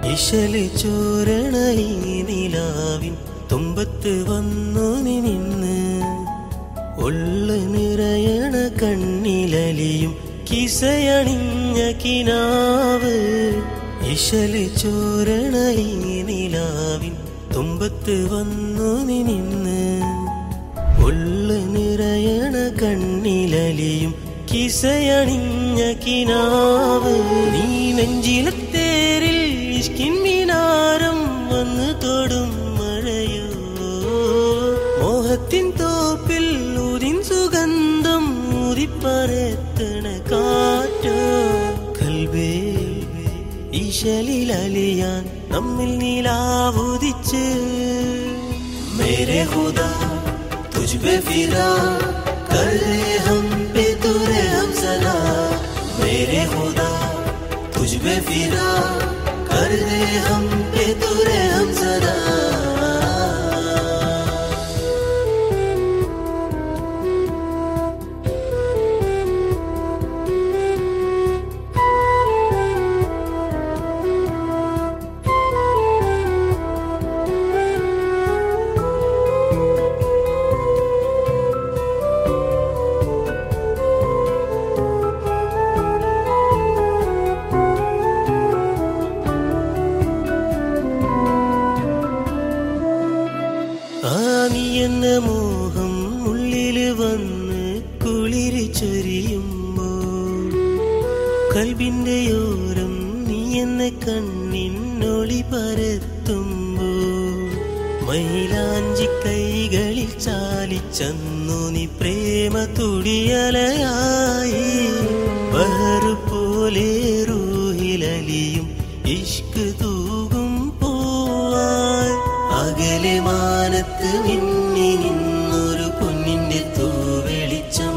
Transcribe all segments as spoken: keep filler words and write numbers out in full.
ഇശല് ചോരണ ഈ നിലാവിൻ തുമ്പത്ത് വന്നു നിന്ന് ഉള്ളു നിറയണ കണ്ണിലലിയും കിസയണിഞ്ഞ കിനാവ്. ഇശല് ചോരണ ഈ നിലാവിൻ തുമ്പത്ത് വന്നു നിന്ന് ഉള്ളു നിറയണ കണ്ണിലലിയും കിസയണിഞ്ഞ കിനാവ്. നീ നെഞ്ചിലത്തേരിൽ ഇഷ്കിൻ മിനാരം വന്ന് തൊടും മഴയോ, മോഹത്തിൻ തോപ്പിൽ ഊതിൻ സുഗന്ധം ഊതിപ്പരത്തണ കാറ്റോ. കൽബേ ഈശലിലലിയാൻ നമ്മിൽ നീലാവുദിച്ച് മേരെ ഖുദാ തുജ്ബെ ഫിറാ कर दे हम पे तुरे हम सना. मेरे खुदा तुझ पे फिरा कर दे हम पे तुरे हम सना. എന്ന മോഹം ഉള്ളില് വന്ന് കുളിര് ചൊരിയുമ്പോൾ കൽബിന്റെയോരം നീ എന്ന കണ്ണിനൊളി പരത്തുമ്പോൾ മൈലാഞ്ചി കൈകളിൽ ചാലിച്ചന്നു നീ പ്രേമ തുടിയലയായി. ബഹറ് പോലെ റൂഹിലലിയും ഇഷ്ക് തൂകും പൂവായി. അകലെ മാനത്ത് മിന്നി നിന്നൊരു പൊന്നിന്റെ തൂവെളിച്ചം,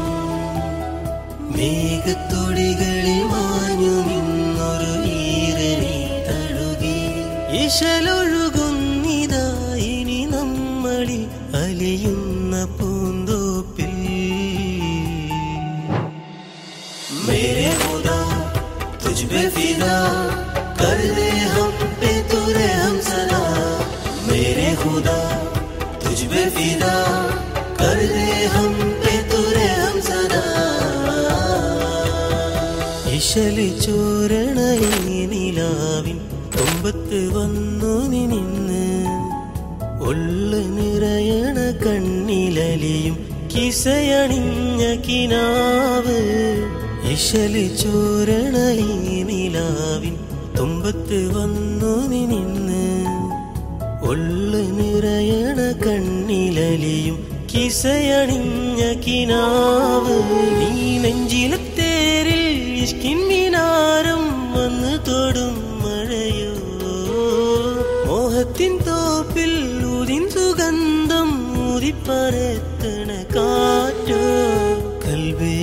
മേഘത്തൊടികളിൽ മാഞ്ഞു നിന്നൊരു ഈരനെ തഴുകി. ഇശലൊഴുകുന്നിതായിനി നമ്മളിൽ അലിയുന്ന പൂന്തോപ്പിൽ. മേരെ ഖുദാ തുജ് പേ ഫിദാ कर दे हम पे तुरे हम सना. मेरे खुदा तुझ पे फिदा कर दे हम पे तुरे हम सना. ഇശല് ചോരണ ഈ നിലാവിൻ തുമ്പത്ത് വന്നു നിന്ന് ഉള്ളു നിറയണ കണ്ണിലലിയും കിസയണിഞ്ഞ കിനാവ്. ഇശല് ചോരണ ഈ നിലാവിൻ തുമ്പത്ത് വന്നു നിന്ന് ഉള്ളു നിറയണ കണ്ണിലലിയും കിസയണിഞ്ഞ കിനാവ്. നീ നെഞ്ചിലത്തേരിൽ ഇഷ്കിൻ മിനാരം വന്ന് തൊടും മഴയോ, മോഹത്തിൻ തോപ്പിൽ ഊതിൻ സുഗന്ധം ഊതിപ്പരത്തണ കാറ്റോ. കൽബേ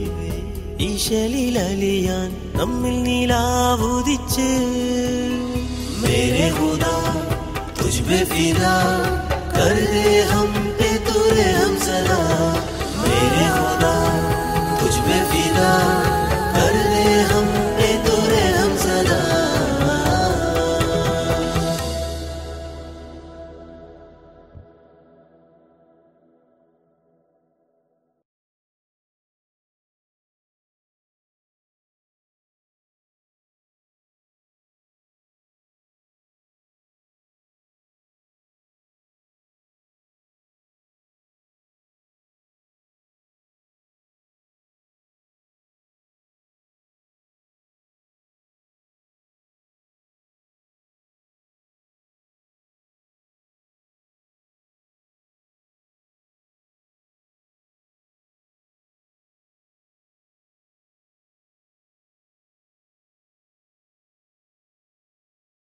ഈശലിലലിയാൻ നമ്മിൽ നീലാവുദിച്ച് മേരെ ഖുദാ तुझ पे फिदा कर दे हम पे तुरे हम सना. मेरे खुदा तुझ पे फिदा